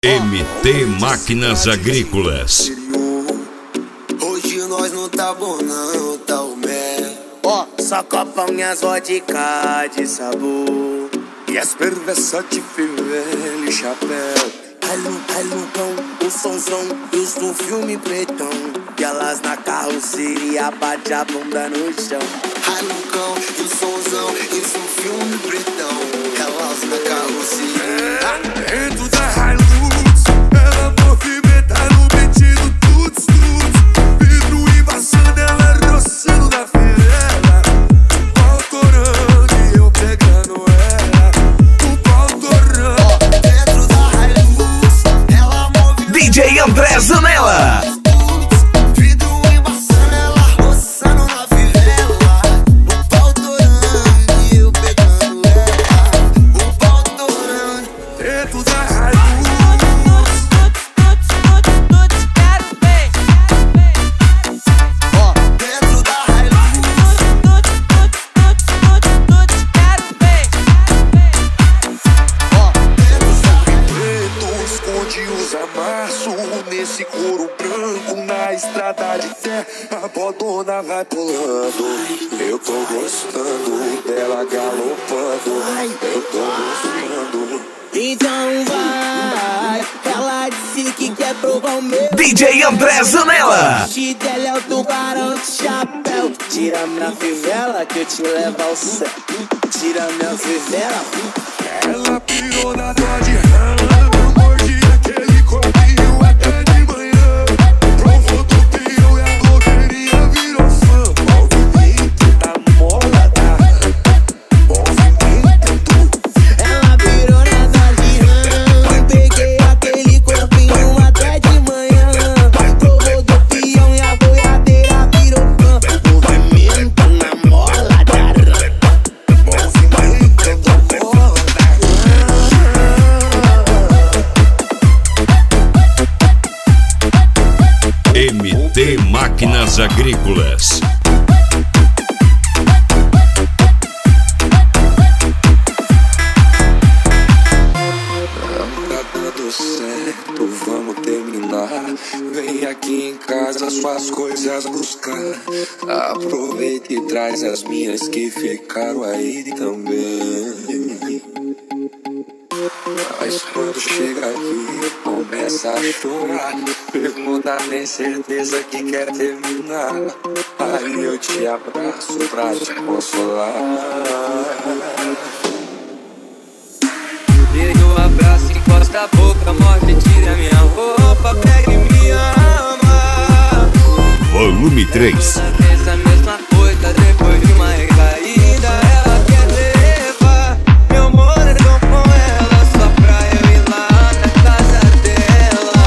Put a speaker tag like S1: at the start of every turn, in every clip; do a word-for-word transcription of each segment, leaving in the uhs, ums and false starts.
S1: M T Máquinas Agrícolas.
S2: Hoje nós não tá bom não, tá o mé.
S3: Ó, só copão minhas vodka de sabor
S2: E as perversas de vermelho e chapéu.
S3: Alu, alugão, o sonzão, os do filme pretão. E elas na carroceria, bate a bunda no chão.
S2: Alucão, e o sonzão, isso um filme pretão. Elas na carroceria. Dentro da Hilux, ela movimenta no beat do tuts tuts. Vidro embaçando, ela roçando na fileira. O pau torando e eu pegando ela. O pau torando. Dentro da Hilux, ela movimenta.
S1: D J André Zanella.
S2: Nesse couro branco na estrada de terra, a bodona vai pulando. Eu tô gostando dela galopando. Eu tô gostando.
S3: Então vai, ela disse que quer provar o meu.
S1: D J André Zanella.
S3: O dela é o tubarão de chapéu. Tira minha fivela que eu te levo ao céu. Tira minha fivela.
S2: Ela pirou na Dodge Ram, mordi aquele copinho até de manhã. Provou do pio e a blogueirinha virou fã. Movimento da mola da movimento.
S3: Ela virou na Dodge Ram, peguei aquele copinho até de manhã. Provou do pião e a boiadeira virou fã. Movimento na mola da rã.
S2: Movimento da mola da
S1: M T Máquinas Agrícolas.
S2: Tá dando certo, vamos terminar. Vem aqui em casa suas coisas buscar. Aproveita e traz as minhas que ficaram aí também. Mas quando chega aqui, começa a chorar. Pergunta, tem certeza que quer terminar. Aí eu te abraço pra te consolar.
S4: Pega o abraço, encosta a boca, morde, tira minha roupa, pega e me ama.
S1: Volume três.
S4: Essa mesma coisa, depois de uma recaída, ela quer levar meu moletom com ela, só pra eu ir lá na casa dela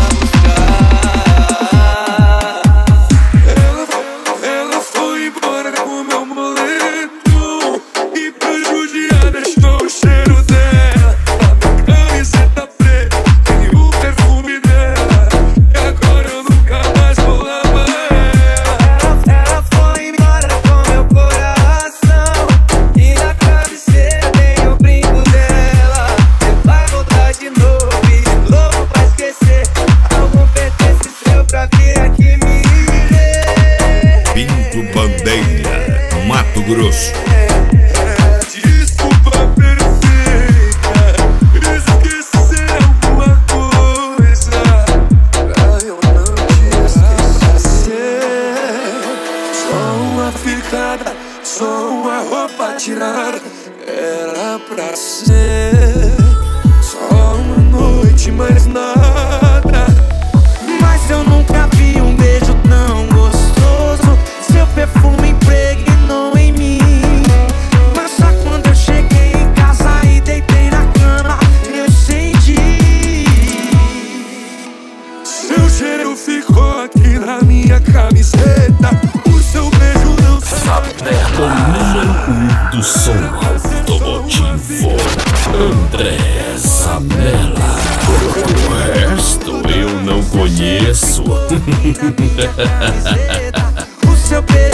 S4: buscar.
S2: Ela, ela foi embora com meu moletom e pra judiar deixou o cheiro dela. A camiseta preta e o perfume dela. E agora eu nunca mais vou lavar ela.
S4: Ela foi embora com meu coração e na cabeceira tem o brinco dela. Você vai voltar de novo e de novo pra esquecer. Algum pertence seu pra vir aqui me ver.
S1: Pinto Bandeira, Mato Grosso.
S2: Desculpa perfeita, esquecer alguma coisa pra eu não te esquecer. Só uma ficada, só uma roupa tirada, era pra ser só uma noite, mais nada.
S3: Mas eu nunca vi um beijo tão gostoso. Seu perfume impregnou em mim. Mas só quando eu cheguei em casa e deitei na cama, eu senti.
S2: Seu cheiro ficou aqui na minha camiseta. O seu beijo não
S1: O número um do som automotivo, André Zanella. O resto eu não conheço.
S3: O seu beijo